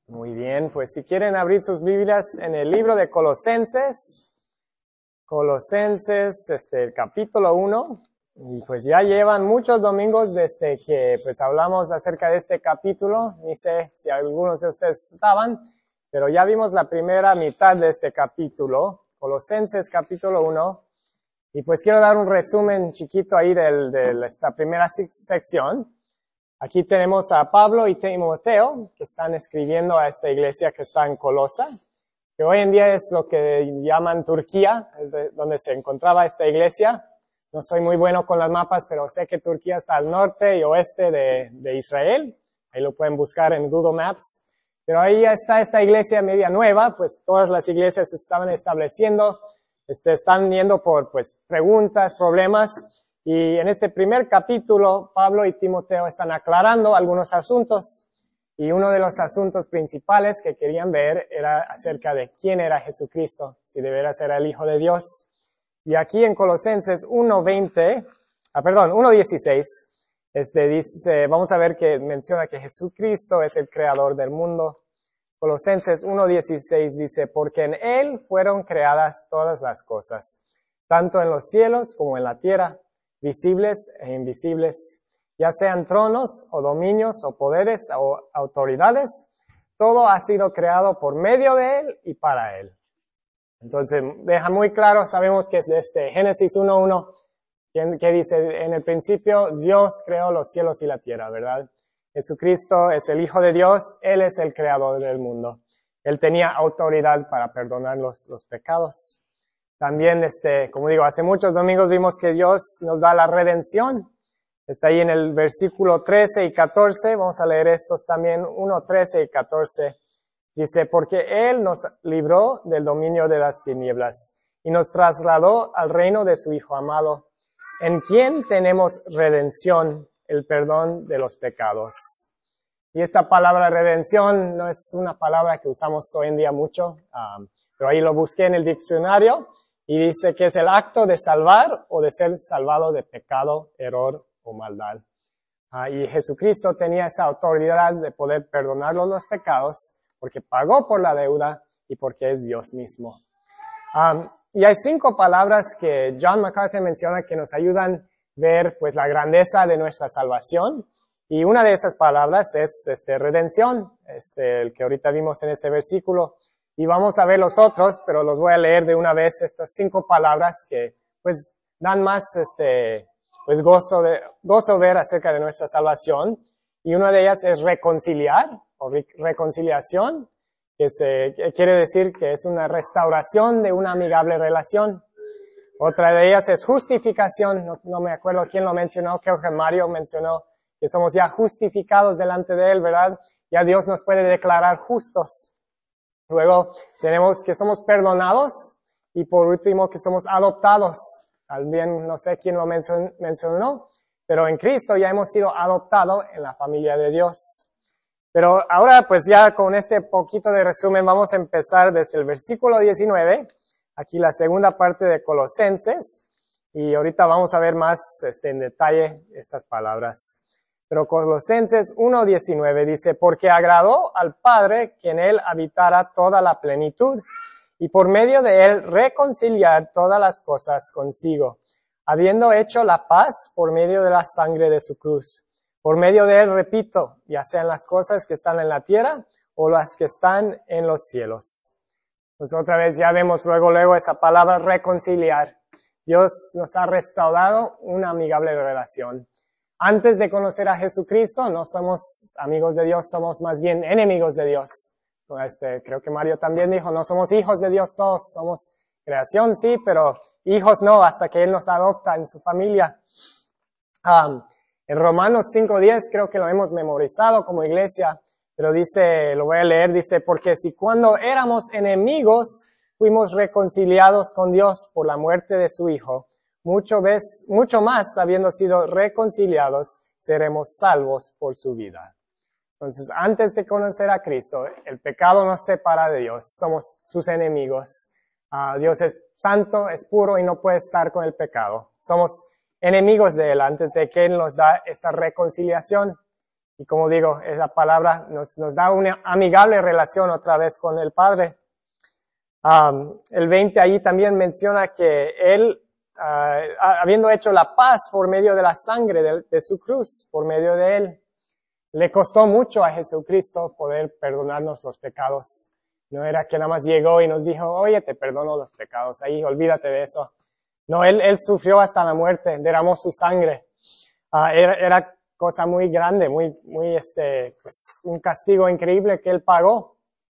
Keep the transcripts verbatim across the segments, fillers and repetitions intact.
Muy bien, pues si quieren abrir sus Biblias en el libro de Colosenses, Colosenses, este, el capítulo uno, y pues ya llevan muchos domingos desde que pues hablamos acerca de este capítulo, ni sé si algunos de ustedes estaban, pero ya vimos la primera mitad de este capítulo, Colosenses capítulo uno, y pues quiero dar un resumen chiquito ahí del, de esta primera sección. Aquí tenemos a Pablo y Timoteo, que están escribiendo a esta iglesia que está en Colosa, que hoy en día es lo que llaman Turquía, es de donde se encontraba esta iglesia. No soy muy bueno con los mapas, pero sé que Turquía está al norte y oeste de, de Israel. Ahí lo pueden buscar en Google Maps. Pero ahí está esta iglesia media nueva, pues todas las iglesias se estaban estableciendo, este, están yendo por pues preguntas, problemas. Y en este primer capítulo, Pablo y Timoteo están aclarando algunos asuntos. Y uno de los asuntos principales que querían ver era acerca de quién era Jesucristo, si de veras era el Hijo de Dios. Y aquí en Colosenses uno veinte, ah, perdón, uno dieciséis, este dice, vamos a ver que menciona que Jesucristo es el creador del mundo. Colosenses uno dieciséis dice, porque en Él fueron creadas todas las cosas, tanto en los cielos como en la tierra, visibles e invisibles, ya sean tronos o dominios o poderes o autoridades, todo ha sido creado por medio de Él y para Él. Entonces, deja muy claro, sabemos que es de este Génesis uno uno, que dice, en el principio Dios creó los cielos y la tierra, ¿verdad? Jesucristo es el Hijo de Dios, Él es el creador del mundo. Él tenía autoridad para perdonar los, los pecados. También, este, como digo, hace muchos domingos vimos que Dios nos da la redención. Está ahí en el versículo trece y catorce. Vamos a leer estos también, uno, trece y catorce. Dice, porque Él nos libró del dominio de las tinieblas y nos trasladó al reino de su Hijo amado, en quien tenemos redención, el perdón de los pecados. Y esta palabra redención no es una palabra que usamos hoy en día mucho, um, pero ahí lo busqué en el diccionario. Y dice que es el acto de salvar o de ser salvado de pecado, error o maldad. Ah, y Jesucristo tenía esa autoridad de poder perdonarnos los pecados porque pagó por la deuda y porque es Dios mismo. Um, y hay cinco palabras que John MacArthur menciona que nos ayudan a ver pues la grandeza de nuestra salvación. Y una de esas palabras es este, redención, este, el que ahorita vimos en este versículo. Y vamos a ver los otros, pero los voy a leer de una vez, estas cinco palabras que, pues, dan más, este, pues, gozo de, gozo ver acerca de nuestra salvación. Y una de ellas es reconciliar, o re- reconciliación, que se, que quiere decir que es una restauración de una amigable relación. Otra de ellas es justificación, no, no me acuerdo quién lo mencionó, creo que Mario mencionó que somos ya justificados delante de Él, ¿verdad? Ya Dios nos puede declarar justos. Luego tenemos que somos perdonados y por último que somos adoptados. También no sé quién lo mencionó, mencionó, pero en Cristo ya hemos sido adoptados en la familia de Dios. Pero ahora pues ya con este poquito de resumen vamos a empezar desde el versículo diecinueve, aquí la segunda parte de Colosenses, y ahorita vamos a ver más este, en detalle estas palabras. Pero Colosenses uno diecinueve dice, porque agradó al Padre que en Él habitara toda la plenitud, y por medio de Él reconciliar todas las cosas consigo, habiendo hecho la paz por medio de la sangre de su cruz. Por medio de Él, repito, ya sean las cosas que están en la tierra o las que están en los cielos. Pues otra vez ya vemos luego, luego esa palabra reconciliar. Dios nos ha restaurado una amigable relación. Antes de conocer a Jesucristo, no somos amigos de Dios, somos más bien enemigos de Dios. Este, creo que Mario también dijo, no somos hijos de Dios todos, somos creación sí, pero hijos no, hasta que Él nos adopta en su familia. Um, en Romanos cinco diez creo que lo hemos memorizado como iglesia, pero dice, lo voy a leer, dice, porque si cuando éramos enemigos fuimos reconciliados con Dios por la muerte de su Hijo, Mucho, vez, mucho más, habiendo sido reconciliados, seremos salvos por su vida. Entonces, antes de conocer a Cristo, el pecado nos separa de Dios. Somos sus enemigos. Uh, Dios es santo, es puro y no puede estar con el pecado. Somos enemigos de Él antes de que Él nos da esta reconciliación. Y como digo, esa palabra nos, nos da una amigable relación otra vez con el Padre. Um, el veinte ahí también menciona que Él, uh, habiendo hecho la paz por medio de la sangre de, de su cruz, por medio de Él, le costó mucho a Jesucristo poder perdonarnos los pecados. No era que nada más llegó y nos dijo, oye, te perdono los pecados, ahí olvídate de eso. No, Él, él sufrió hasta la muerte, derramó su sangre. Uh, era, era cosa muy grande, muy, muy, este, pues, un castigo increíble que Él pagó.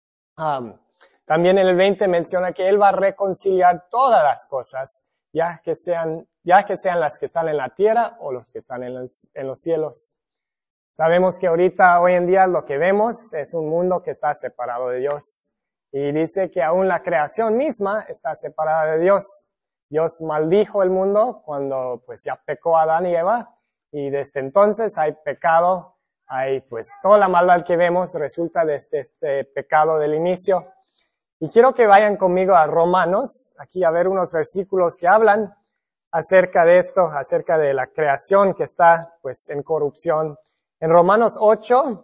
Um, también en el veinte menciona que Él va a reconciliar todas las cosas, ya que sean, ya que sean las que están en la tierra o los que están en los, en los cielos. Sabemos que ahorita, hoy en día, lo que vemos es un mundo que está separado de Dios. Y dice que aún la creación misma está separada de Dios. Dios maldijo el mundo cuando pues ya pecó Adán y Eva. Y desde entonces hay pecado, hay pues toda la maldad que vemos resulta de este, este pecado del inicio. Y quiero que vayan conmigo a Romanos, aquí a ver unos versículos que hablan acerca de esto, acerca de la creación que está pues en corrupción. En Romanos ocho,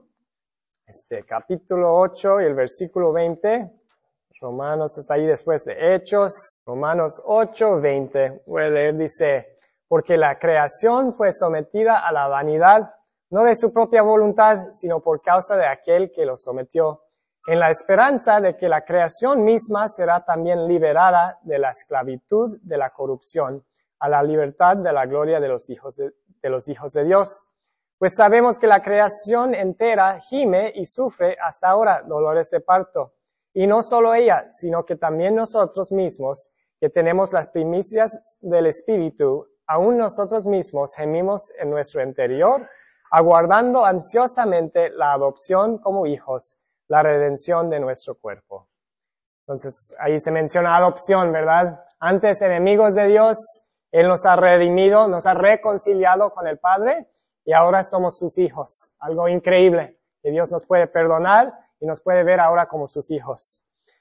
este capítulo ocho y el versículo veinte, Romanos está ahí después de Hechos, Romanos ocho, veinte, voy a leer, dice, porque la creación fue sometida a la vanidad, no de su propia voluntad, sino por causa de aquel que lo sometió, en la esperanza de que la creación misma será también liberada de la esclavitud de la corrupción, a la libertad de la gloria de los hijos de, de los hijos de Dios. Pues sabemos que la creación entera gime y sufre hasta ahora dolores de parto. Y no solo ella, sino que también nosotros mismos, que tenemos las primicias del Espíritu, aún nosotros mismos gemimos en nuestro interior, aguardando ansiosamente la adopción como hijos, la redención de nuestro cuerpo. Entonces, ahí se menciona adopción, ¿verdad? Antes enemigos de Dios, Él nos ha redimido, nos ha reconciliado con el Padre, y ahora somos sus hijos. Algo increíble, que Dios nos puede perdonar y nos puede ver ahora como sus hijos.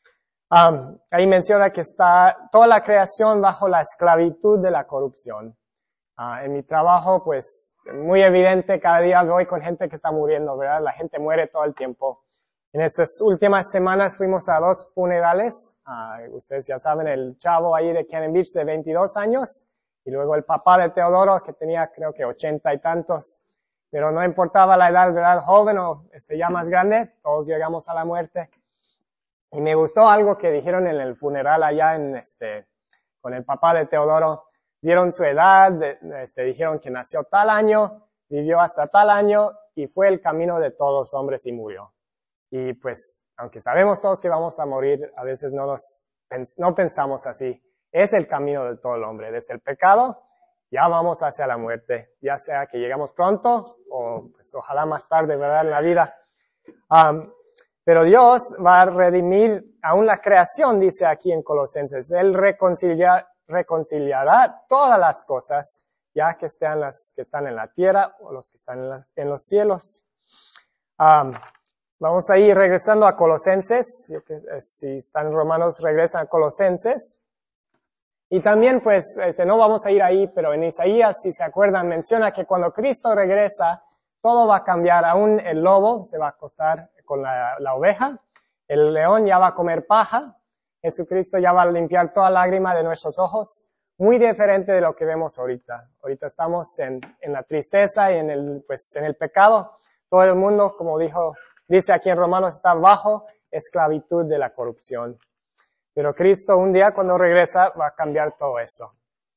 Um, ahí menciona que está toda la creación bajo la esclavitud de la corrupción. Uh, en mi trabajo, pues, muy evidente, cada día voy con gente que está muriendo, ¿verdad? La gente muere todo el tiempo. En estas últimas semanas fuimos a dos funerales. Uh, ustedes ya saben, el chavo ahí de Cannon Beach de veintidós años. Y luego el papá de Teodoro, que tenía creo que ochenta y tantos. Pero no importaba la edad, ¿verdad? Joven o este, ya más grande, todos llegamos a la muerte. Y me gustó algo que dijeron en el funeral allá en este, con el papá de Teodoro. Dieron su edad, de, este, dijeron que nació tal año, vivió hasta tal año y fue el camino de todos los hombres y murió. Y pues, aunque sabemos todos que vamos a morir, a veces no nos, no pensamos así. Es el camino de todo el hombre. Desde el pecado, ya vamos hacia la muerte. Ya sea que llegamos pronto, o pues ojalá más tarde, ¿verdad? En la vida. Um, pero Dios va a redimir aún la creación, dice aquí en Colosenses. Él reconcilia, reconciliará todas las cosas, ya que estén las que están en la tierra o los que están en, las, en los cielos. Um, vamos a ir regresando a Colosenses. Si están en Romanos, regresan a Colosenses. Y también, pues, este, no vamos a ir ahí, pero en Isaías, si se acuerdan, menciona que cuando Cristo regresa, todo va a cambiar. Aún el lobo se va a acostar con la, la oveja, el león ya va a comer paja, Jesucristo ya va a limpiar toda lágrima de nuestros ojos, muy diferente de lo que vemos ahorita. Ahorita estamos en, en la tristeza y en el, pues, en el pecado. Todo el mundo, como dijo, dice aquí en Romanos, está bajo esclavitud de la corrupción. Pero Cristo un día cuando regresa va a cambiar todo eso.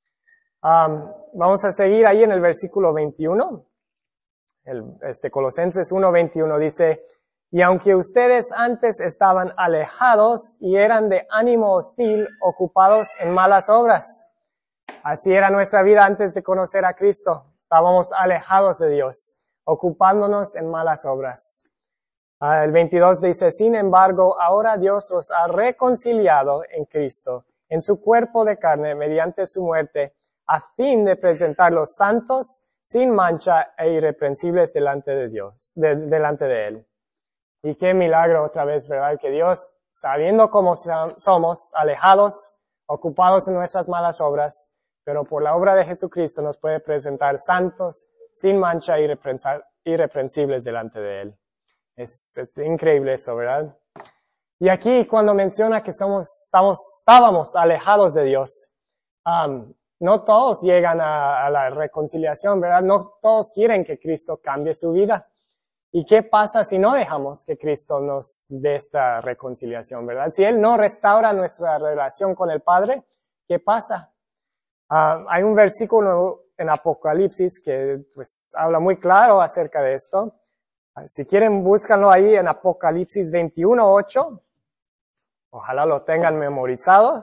Um, vamos a seguir ahí en el versículo veintiuno. El, este Colosenses uno veintiuno dice, y aunque ustedes antes estaban alejados y eran de ánimo hostil, ocupados en malas obras. Así era nuestra vida antes de conocer a Cristo. Estábamos alejados de Dios, ocupándonos en malas obras. Uh, el veintidós dice, sin embargo, ahora Dios los ha reconciliado en Cristo, en su cuerpo de carne, mediante su muerte, a fin de presentarlos santos, sin mancha e irreprensibles delante de Dios, de, delante de Él. Y qué milagro otra vez, ¿verdad? Que Dios, sabiendo cómo somos, alejados, ocupados en nuestras malas obras, pero por la obra de Jesucristo nos puede presentar santos, sin mancha e irreprensibles delante de Él. Es, es increíble eso, ¿verdad? Y aquí cuando menciona que somos, estamos, estábamos alejados de Dios, um, no todos llegan a, a la reconciliación, ¿verdad? No todos quieren que Cristo cambie su vida. ¿Y qué pasa si no dejamos que Cristo nos dé esta reconciliación, verdad? Si Él no restaura nuestra relación con el Padre, ¿qué pasa? Uh, hay un versículo en Apocalipsis que pues habla muy claro acerca de esto. Uh, si quieren, búscanlo ahí en Apocalipsis veintiuno ocho. Ojalá lo tengan memorizado.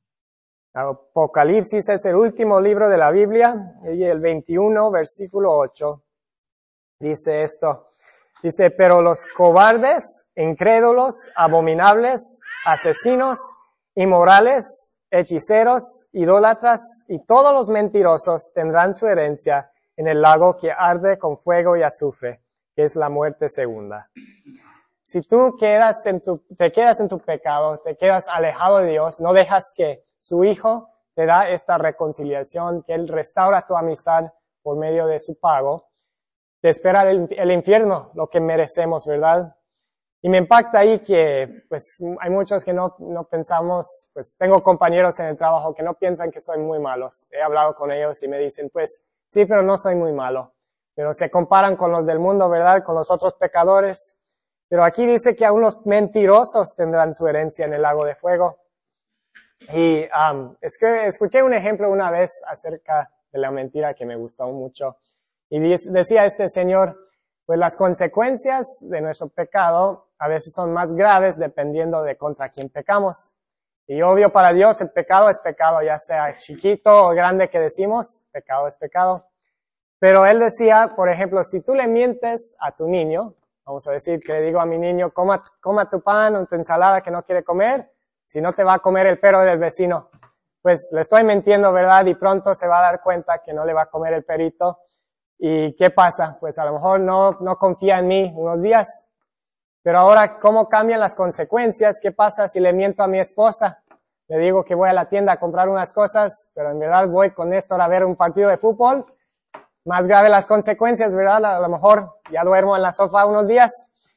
Apocalipsis es el último libro de la Biblia, y el veintiuno, versículo ocho, dice esto. Dice, pero los cobardes, incrédulos, abominables, asesinos, inmorales, hechiceros, idólatras y todos los mentirosos tendrán su herencia en el lago que arde con fuego y azufre, que es la muerte segunda. Si tú quedas en tu, te quedas en tu pecado, te quedas alejado de Dios, no dejas que su Hijo te da esta reconciliación, que Él restaura tu amistad por medio de su pago, te espera el, el infierno, lo que merecemos, ¿verdad? Y me impacta ahí que, pues, hay muchos que no, no pensamos, pues, tengo compañeros en el trabajo que no piensan que soy muy malos. He hablado con ellos y me dicen, pues, sí, pero no soy muy malo. Pero se comparan con los del mundo, ¿verdad? Con los otros pecadores. Pero aquí dice que aún los mentirosos tendrán su herencia en el lago de fuego. Y um, es que escuché un ejemplo una vez acerca de la mentira que me gustó mucho. Y decía este señor, pues las consecuencias de nuestro pecado a veces son más graves dependiendo de contra quién pecamos. Y obvio para Dios el pecado es pecado, ya sea chiquito o grande que decimos, pecado es pecado. Pero él decía, por ejemplo, si tú le mientes a tu niño, vamos a decir que le digo a mi niño, coma, coma tu pan o tu ensalada que no quiere comer, si no te va a comer el perro del vecino. Pues le estoy mintiendo, ¿verdad? Y pronto se va a dar cuenta que no le va a comer el perito. ¿Y qué pasa? Pues a lo mejor no, no confía en mí unos días. Pero ahora, ¿cómo cambian las consecuencias? ¿Qué pasa si le miento a mi esposa? Le digo que voy a la tienda a comprar unas cosas, pero en verdad voy con Néstor a ver un partido de fútbol. Más grave las consecuencias, ¿verdad? A lo mejor ya duermo en la sofá unos días.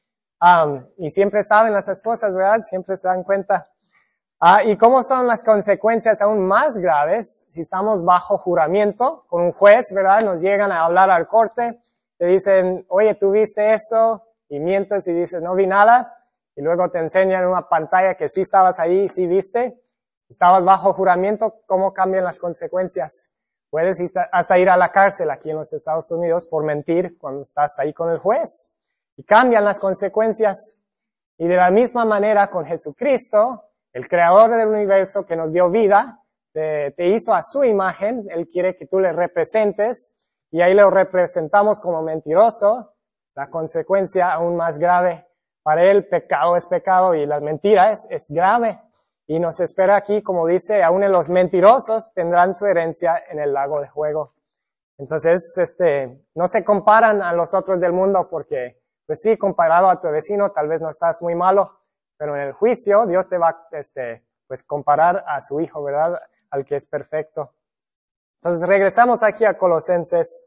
Um, y siempre saben las esposas, ¿verdad? Siempre se dan cuenta. Ah, ¿y cómo son las consecuencias aún más graves si estamos bajo juramento con un juez, verdad? Nos llegan a hablar al corte, te dicen, oye, ¿tú viste eso? Y mientes y dices, no vi nada. Y luego te enseñan en una pantalla que sí estabas ahí, sí viste. Estabas bajo juramento, ¿cómo cambian las consecuencias? Puedes hasta ir a la cárcel aquí en los Estados Unidos por mentir cuando estás ahí con el juez. Y cambian las consecuencias. Y de la misma manera con Jesucristo, el creador del universo que nos dio vida, te, te hizo a su imagen, Él quiere que tú le representes, y ahí lo representamos como mentiroso, la consecuencia aún más grave. Para Él, pecado es pecado y la mentira es, es grave. Y nos espera aquí, como dice, aún en los mentirosos tendrán su herencia en el lago de fuego. Entonces, este, no se comparan a los otros del mundo porque, pues sí, comparado a tu vecino, tal vez no estás muy malo. Pero en el juicio, Dios te va, este, pues comparar a su Hijo, ¿verdad? Al que es perfecto. Entonces, regresamos aquí a Colosenses.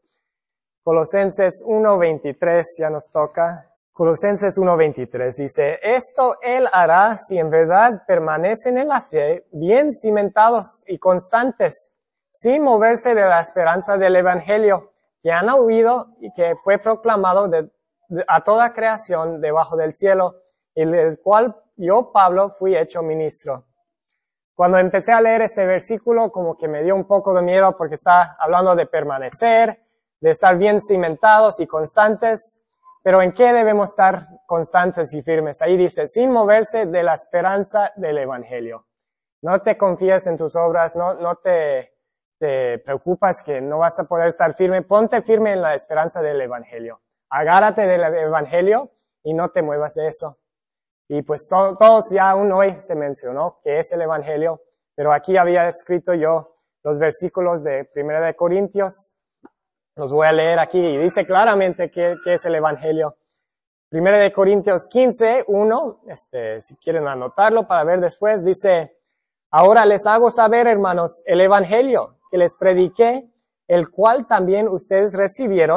Colosenses uno veintitrés, ya nos toca. Colosenses uno veintitrés dice, esto Él hará si en verdad permanecen en la fe, bien cimentados y constantes, sin moverse de la esperanza del Evangelio, que han oído y que fue proclamado de, de, a toda creación debajo del cielo, en el cual yo, Pablo, fui hecho ministro. Cuando empecé a leer este versículo, como que me dio un poco de miedo porque está hablando de permanecer, de estar bien cimentados y constantes. Pero ¿en qué debemos estar constantes y firmes? Ahí dice, sin moverse de la esperanza del Evangelio. No te confíes en tus obras, no, no te, te preocupas que no vas a poder estar firme. Ponte firme en la esperanza del Evangelio. Agárrate del Evangelio y no te muevas de eso. Y pues to- todos ya aún hoy se mencionó que es el Evangelio, pero aquí había escrito yo los versículos de Primera de Corintios. Los voy a leer aquí y dice claramente qué, qué es el Evangelio. Primera de Corintios quince, uno, este, si quieren anotarlo para ver después, dice, ahora les hago saber, hermanos, el Evangelio que les prediqué, el cual también ustedes recibieron,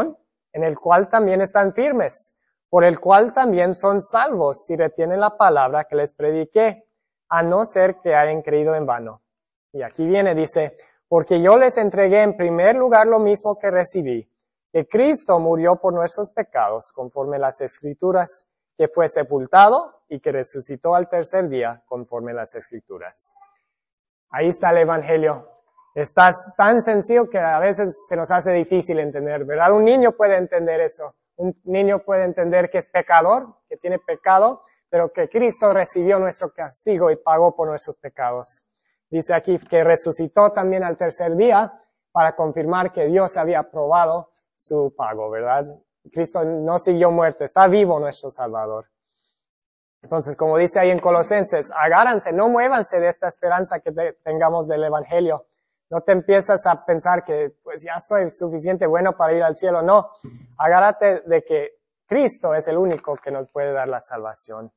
en el cual también están firmes, por el cual también son salvos si retienen la palabra que les prediqué, a no ser que hayan creído en vano. Y aquí viene, dice, porque yo les entregué en primer lugar lo mismo que recibí, que Cristo murió por nuestros pecados, conforme las Escrituras, que fue sepultado y que resucitó al tercer día, conforme las Escrituras. Ahí está el Evangelio. Está tan sencillo que a veces se nos hace difícil entender, ¿verdad? Un niño puede entender eso. Un niño puede entender que es pecador, que tiene pecado, pero que Cristo recibió nuestro castigo y pagó por nuestros pecados. Dice aquí que resucitó también al tercer día para confirmar que Dios había aprobado su pago, ¿verdad? Cristo no siguió muerto, está vivo nuestro Salvador. Entonces, como dice ahí en Colosenses, agárrense, no muévanse de esta esperanza que te, tengamos del Evangelio. No te empiezas a pensar que, pues ya soy suficiente bueno para ir al cielo. No, agárrate de que Cristo es el único que nos puede dar la salvación.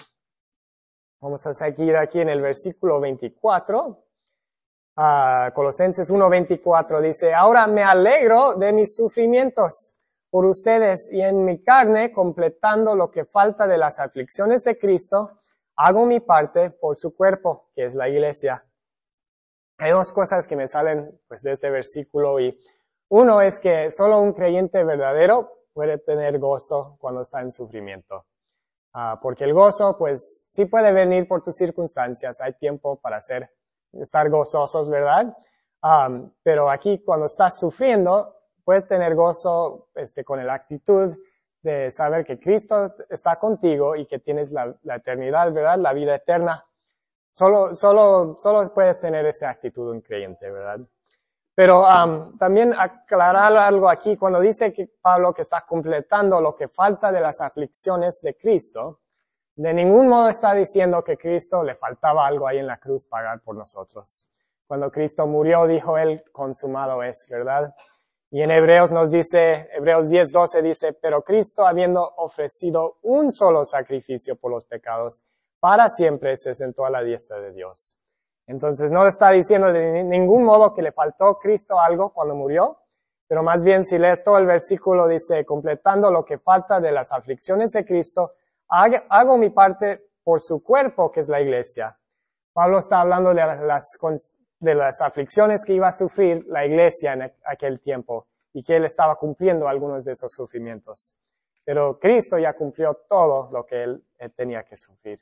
Vamos a seguir aquí en el versículo veinticuatro. Uh, Colosenses uno veinticuatro dice, ahora me alegro de mis sufrimientos por ustedes y en mi carne, completando lo que falta de las aflicciones de Cristo, hago mi parte por su cuerpo, que es la iglesia. Hay dos cosas que me salen pues de este versículo y uno es que solo un creyente verdadero puede tener gozo cuando está en sufrimiento. Uh, porque el gozo pues sí puede venir por tus circunstancias, hay tiempo para hacer, estar gozosos, ¿verdad? Um, pero aquí cuando estás sufriendo, puedes tener gozo este, con la actitud de saber que Cristo está contigo y que tienes la, la eternidad, ¿verdad? La vida eterna. Solo, solo, solo puedes tener esa actitud un creyente, ¿verdad? Pero um, también aclarar algo aquí, cuando dice que Pablo que está completando lo que falta de las aflicciones de Cristo, de ningún modo está diciendo que Cristo le faltaba algo ahí en la cruz pagar por nosotros. Cuando Cristo murió, dijo él, consumado es, ¿verdad? Y en Hebreos nos dice, Hebreos diez doce dice, pero Cristo habiendo ofrecido un solo sacrificio por los pecados, para siempre se sentó a la diestra de Dios. Entonces no está diciendo de ningún modo que le faltó a Cristo algo cuando murió, pero más bien si lees todo el versículo dice, completando lo que falta de las aflicciones de Cristo, hago mi parte por su cuerpo, que es la iglesia. Pablo está hablando de las, de las aflicciones que iba a sufrir la iglesia en aquel tiempo y que él estaba cumpliendo algunos de esos sufrimientos. Pero Cristo ya cumplió todo lo que él, él tenía que sufrir.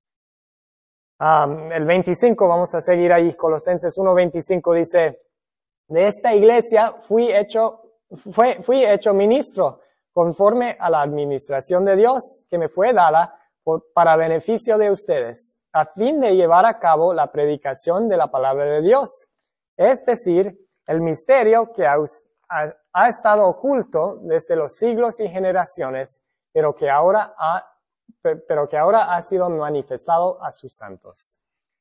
Um, el veinticinco, vamos a seguir ahí, Colosenses uno veinticinco dice, de esta iglesia fui hecho, fue, fui hecho ministro conforme a la administración de Dios que me fue dada por, para beneficio de ustedes, a fin de llevar a cabo la predicación de la palabra de Dios, es decir, el misterio que ha, ha, ha estado oculto desde los siglos y generaciones, pero que ahora ha pero que ahora ha sido manifestado a sus santos.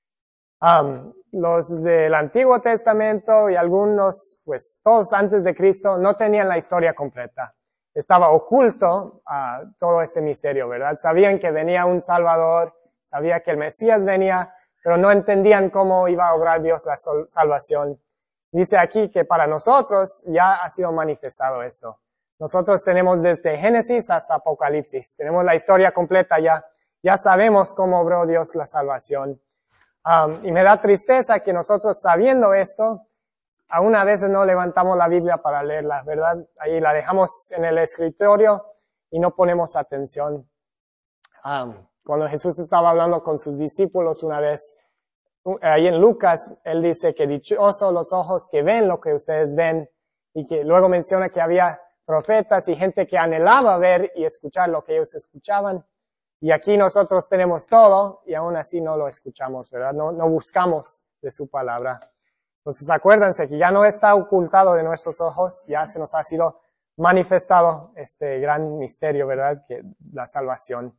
Um, los del Antiguo Testamento y algunos, pues todos antes de Cristo, no tenían la historia completa. Estaba oculto uh, todo este misterio, ¿verdad? Sabían que venía un Salvador, sabían que el Mesías venía, pero no entendían cómo iba a obrar Dios la salvación. Dice aquí que para nosotros ya ha sido manifestado esto. Nosotros tenemos desde Génesis hasta Apocalipsis. Tenemos la historia completa ya. Ya sabemos cómo obró Dios la salvación. Um, y me da tristeza que nosotros, sabiendo esto, aún a veces no levantamos la Biblia para leerla, ¿verdad? Ahí la dejamos en el escritorio y no ponemos atención. Um, cuando Jesús estaba hablando con sus discípulos una vez, ahí en Lucas, él dice que dichosos los ojos que ven lo que ustedes ven, y que luego menciona que había profetas y gente que anhelaba ver y escuchar lo que ellos escuchaban. Y aquí nosotros tenemos todo y aún así no lo escuchamos, ¿verdad? No, no buscamos de su palabra. Entonces acuérdense que ya no está ocultado de nuestros ojos, ya se nos ha sido manifestado este gran misterio, ¿verdad? Que la salvación.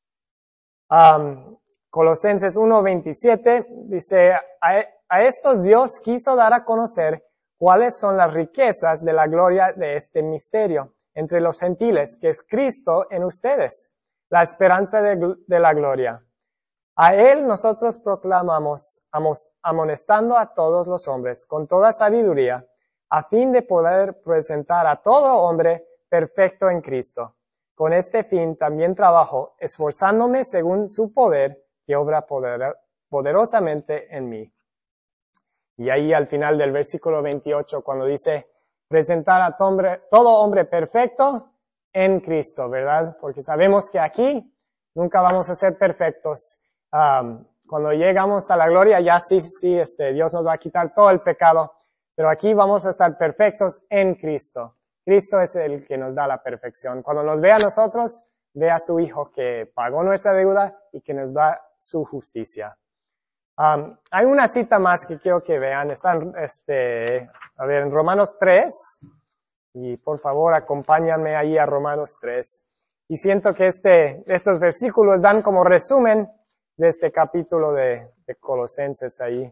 Um, Colosenses uno veintisiete dice, a, a estos Dios quiso dar a conocer cuáles son las riquezas de la gloria de este misterio entre los gentiles, que es Cristo en ustedes, la esperanza de, de la gloria. A Él nosotros proclamamos, amonestando a todos los hombres con toda sabiduría, a fin de poder presentar a todo hombre perfecto en Cristo. Con este fin también trabajo, esforzándome según su poder, que obra poder, poderosamente en mí. Y ahí al final del versículo veintiocho, cuando dice, presentar a todo hombre, todo hombre perfecto en Cristo, ¿verdad? Porque sabemos que aquí nunca vamos a ser perfectos. Um, cuando llegamos a la gloria, ya sí, sí, este, Dios nos va a quitar todo el pecado. Pero aquí vamos a estar perfectos en Cristo. Cristo es el que nos da la perfección. Cuando nos ve a nosotros, ve a su Hijo que pagó nuestra deuda y que nos da su justicia. Um, hay una cita más que quiero que vean. Están, este, a ver, en Romanos tres. Y por favor, acompáñame ahí a Romanos tres. Y siento que este, estos versículos dan como resumen de este capítulo de, de Colosenses ahí.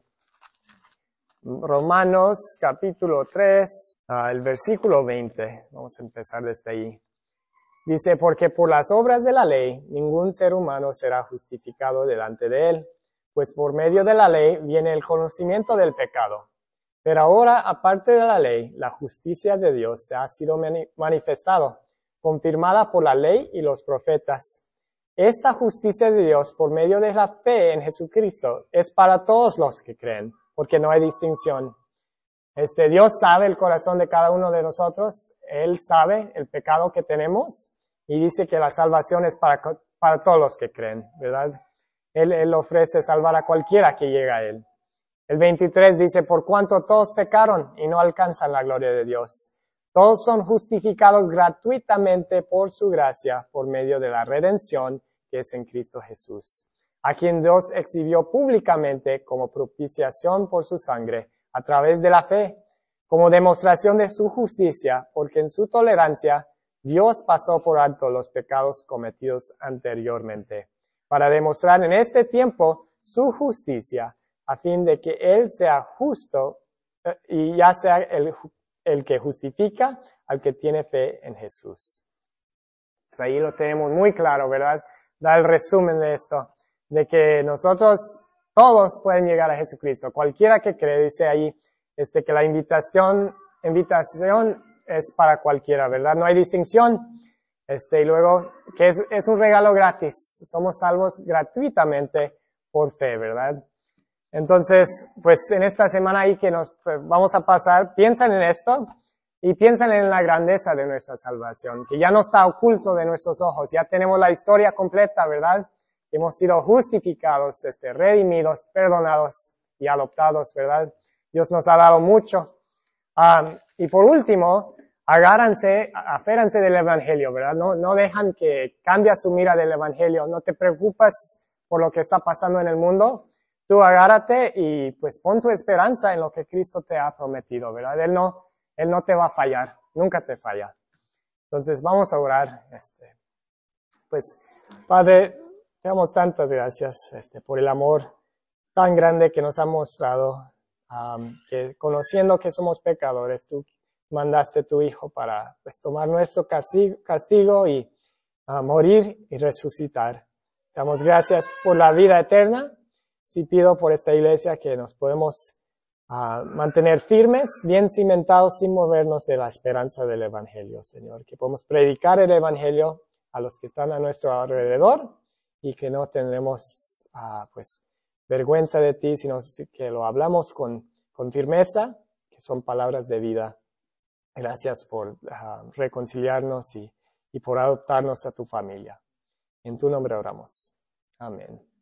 Romanos capítulo tres, uh, el versículo veinte. Vamos a empezar desde ahí. Dice, porque por las obras de la ley, ningún ser humano será justificado delante de él, pues por medio de la ley viene el conocimiento del pecado. Pero ahora, aparte de la ley, la justicia de Dios se ha sido manifestado, confirmada por la ley y los profetas. Esta justicia de Dios, por medio de la fe en Jesucristo, es para todos los que creen, porque no hay distinción. Este, Dios sabe el corazón de cada uno de nosotros, Él sabe el pecado que tenemos, y dice que la salvación es para, para todos los que creen, ¿verdad? Él, Él ofrece salvar a cualquiera que llega a Él. El veintitrés dice, por cuanto todos pecaron y no alcanzan la gloria de Dios. Todos son justificados gratuitamente por su gracia, por medio de la redención que es en Cristo Jesús, a quien Dios exhibió públicamente como propiciación por su sangre, a través de la fe, como demostración de su justicia, porque en su tolerancia Dios pasó por alto los pecados cometidos anteriormente, para demostrar en este tiempo su justicia, a fin de que Él sea justo eh, y ya sea el, el que justifica al que tiene fe en Jesús. Pues ahí lo tenemos muy claro, ¿verdad? Da el resumen de esto, de que nosotros todos pueden llegar a Jesucristo. Cualquiera que cree, dice ahí, este, que la invitación, invitación es para cualquiera, ¿verdad? No hay distinción. Este, y luego, que es, es un regalo gratis. Somos salvos gratuitamente por fe, ¿verdad? Entonces, pues en esta semana ahí que nos pues, vamos a pasar, piensan en esto y piensan en la grandeza de nuestra salvación, que ya no está oculto de nuestros ojos, ya tenemos la historia completa, ¿verdad? Hemos sido justificados, este, redimidos, perdonados y adoptados, ¿verdad? Dios nos ha dado mucho. Um, y por último, agárrense, aféranse del Evangelio, ¿verdad? No, no dejan que cambie su mira del Evangelio, no te preocupas por lo que está pasando en el mundo. Tú agárrate y pues pon tu esperanza en lo que Cristo te ha prometido, ¿verdad? Él no, Él no te va a fallar, nunca te falla. Entonces vamos a orar. Este, pues, Padre, te damos tantas gracias este, por el amor tan grande que nos ha mostrado, um, que conociendo que somos pecadores, tú mandaste tu Hijo para pues, tomar nuestro castigo, castigo y uh, morir y resucitar. Te damos gracias por la vida eterna. Sí pido por esta iglesia que nos podemos uh, mantener firmes, bien cimentados, sin movernos de la esperanza del Evangelio, Señor. Que podemos predicar el Evangelio a los que están a nuestro alrededor y que no tendremos uh, pues, vergüenza de ti, sino que lo hablamos con, con firmeza, que son palabras de vida. Gracias por uh, reconciliarnos y, y por adoptarnos a tu familia. En tu nombre oramos. Amén.